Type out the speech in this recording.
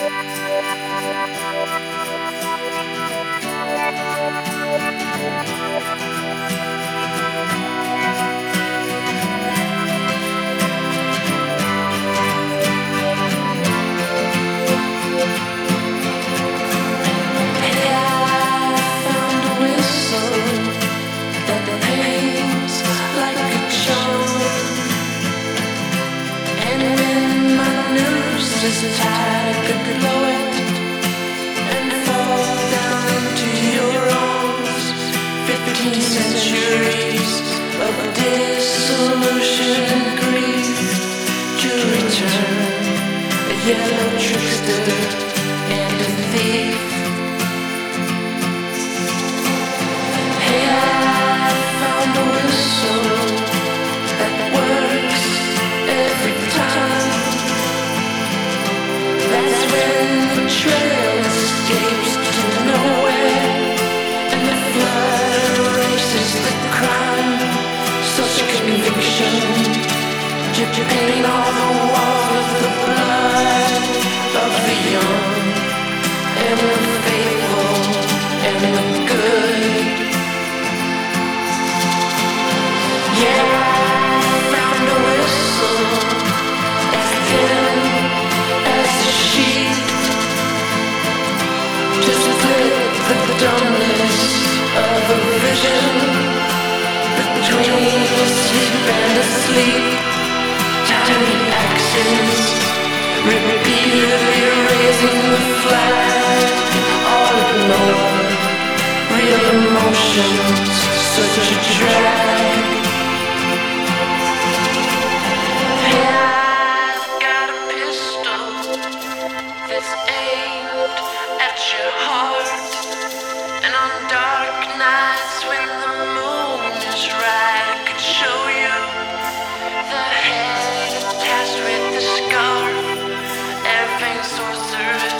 Just tired, I could blow it and fall down into your arms. 15 centuries of dissolution and grief to return, a yellow trickster and a thief. Hey, I found a whistle that works every time. That's when the trail escapes to nowhere, and the flood erases the crime. Such conviction to paint all the walls with the blood of the young, and the faithful, and the good. Yeah, I found a whistle as thin as a sheet to split the dumbness of a vision between sleep and asleep. Tiny axes repeatedly raising the flag. All ignore real emotions, such a drag. I've got a pistol that's aimed at your heart, and on dark nights when the moon is right, I could show you the head attached with the scarf. Everything sorcerer